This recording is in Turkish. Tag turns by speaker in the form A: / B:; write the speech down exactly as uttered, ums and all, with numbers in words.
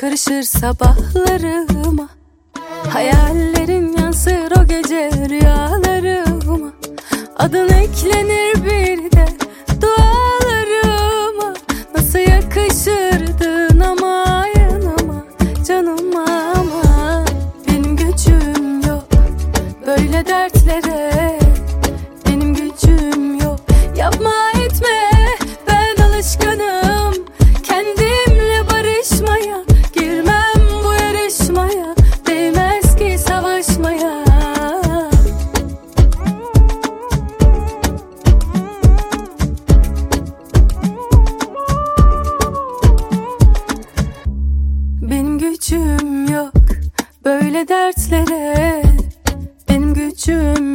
A: karışır sabahlarıma. Hayallerin yansır o gece rüyalarıma. Adın eklenir bir de dualarıma. Nasıl yakışırdın ama yanıma, canıma ama. Benim gücüm yok böyle dertlere, benim gücüm yok. Yapma etme, ben alışkanım kendimle barışmaya. Girmem bu yarışmaya, değmez ki savaşmaya. Benim gücüm yok böyle dertlere, benim gücüm